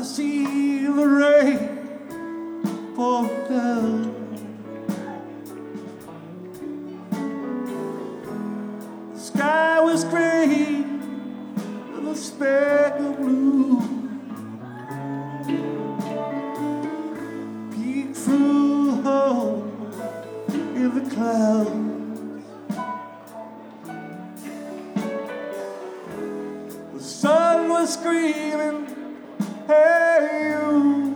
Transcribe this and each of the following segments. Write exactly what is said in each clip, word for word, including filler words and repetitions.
I see the rain pour down. The sky was gray with a speck of blue. Peek through a hole in the clouds. The sun was screaming, hey you.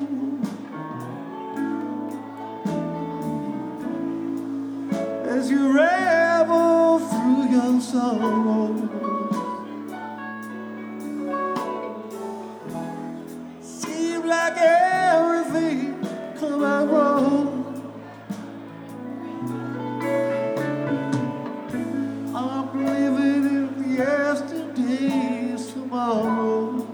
As you revel through your sorrow, seemed like everything come out wrong. I'm living in yesterday's tomorrow.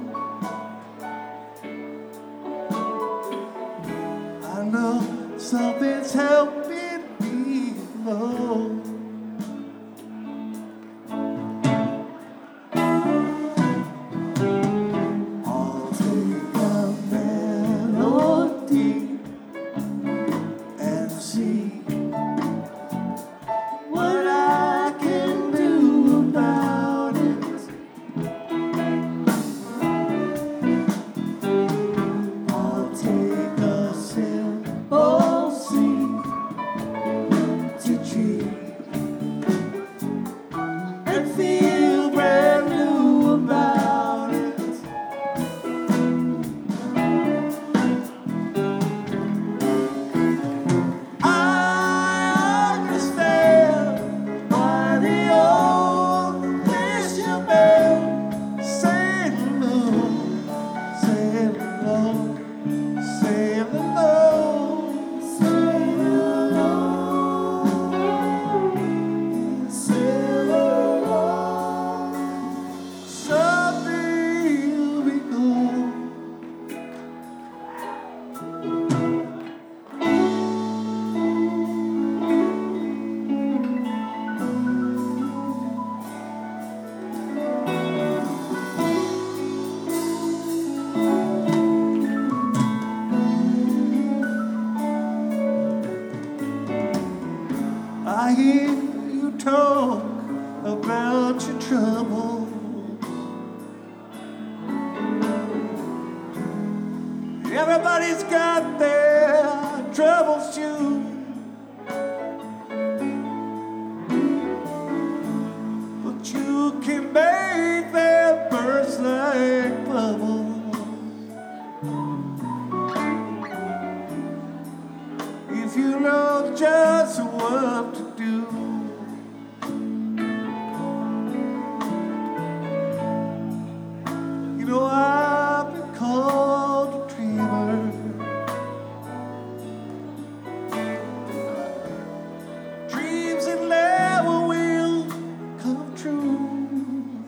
I know something's helping me along. I'll take a melody and see what I can do about it. I'll take a simple seed to treat and feel brand new about it. I understand why the old wishing bell said hello, said hello, said hello, said hello, said hello. Someday you'll be gone. I hear you talk about your trouble. Everybody's got their troubles too. But you can make them burst like bubbles if you know just what to do. You know I've been called a dreamer. Dreams that never will come true.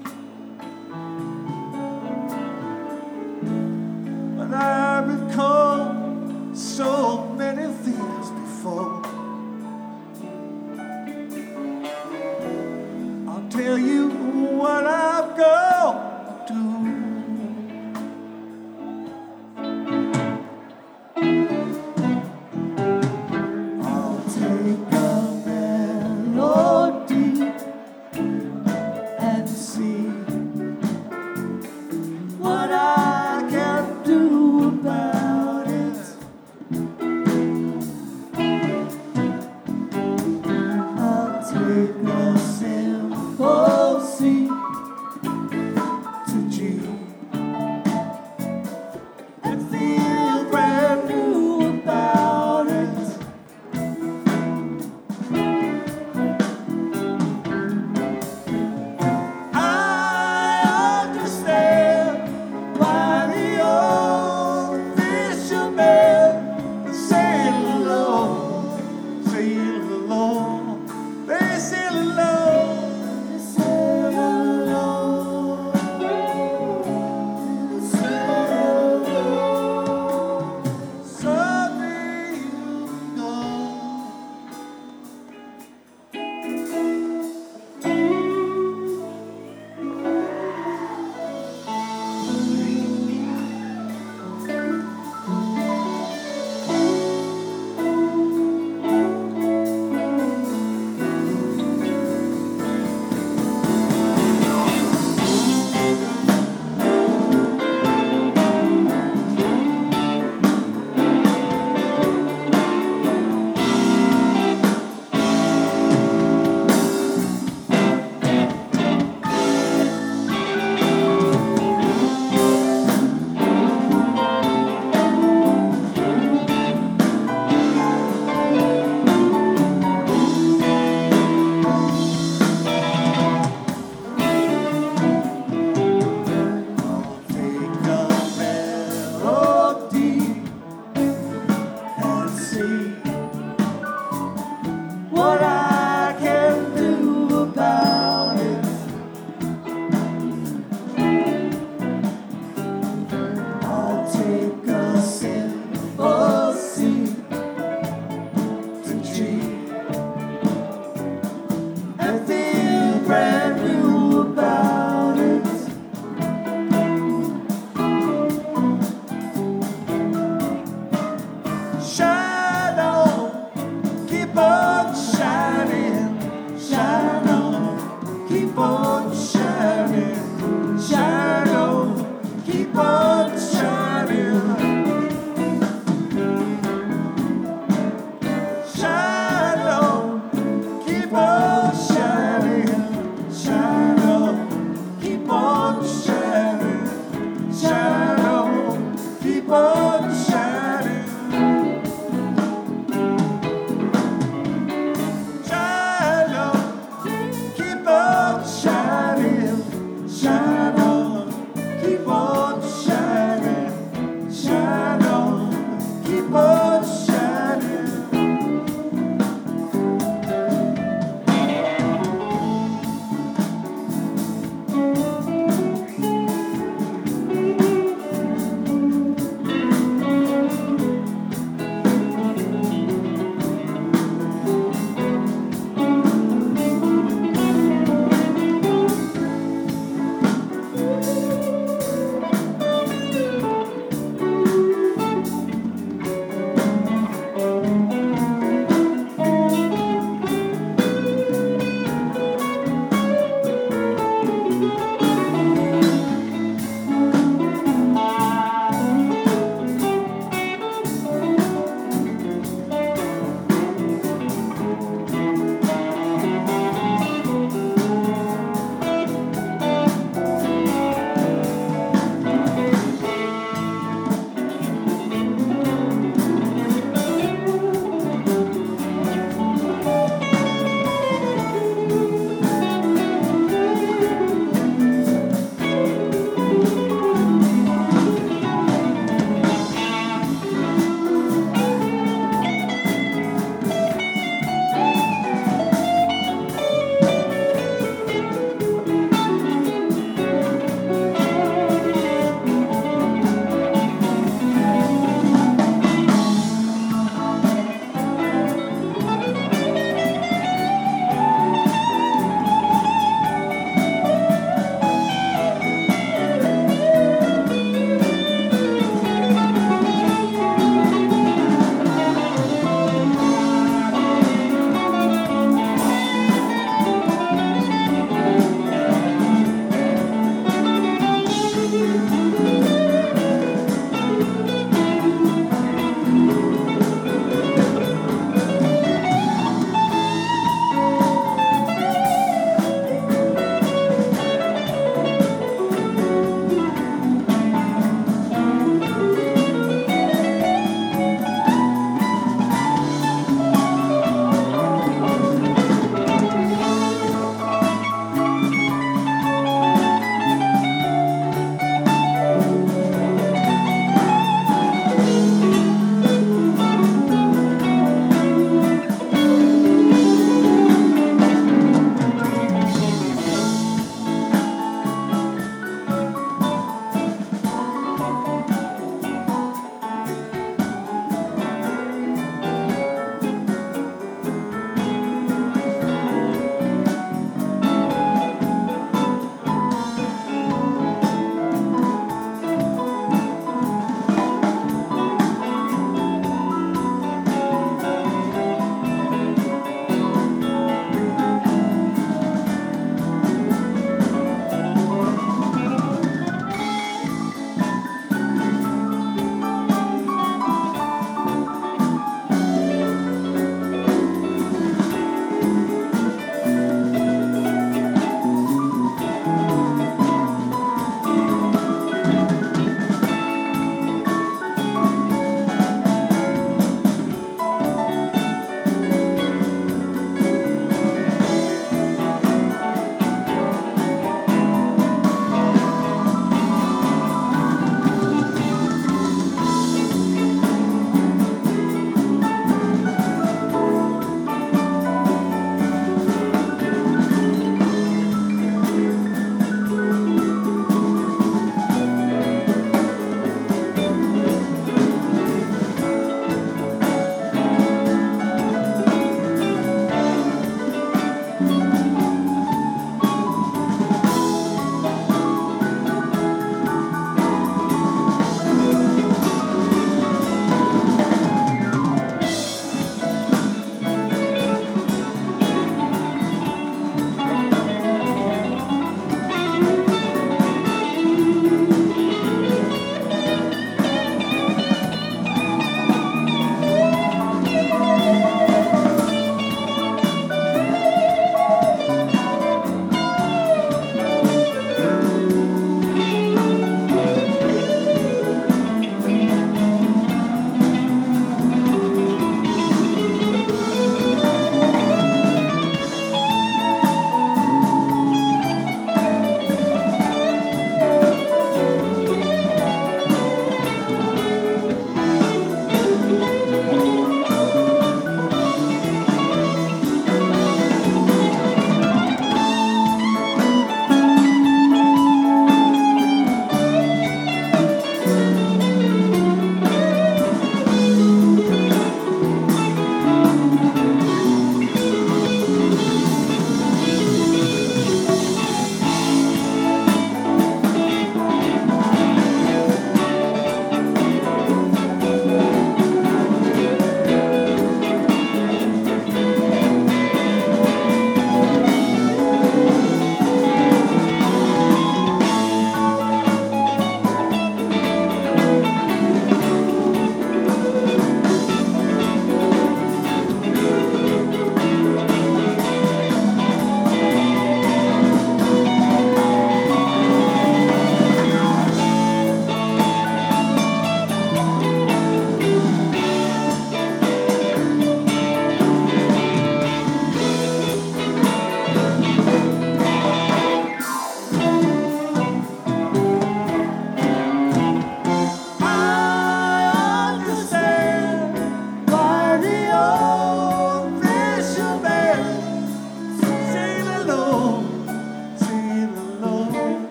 But I've been called so many things before. I'll tell you what I've got.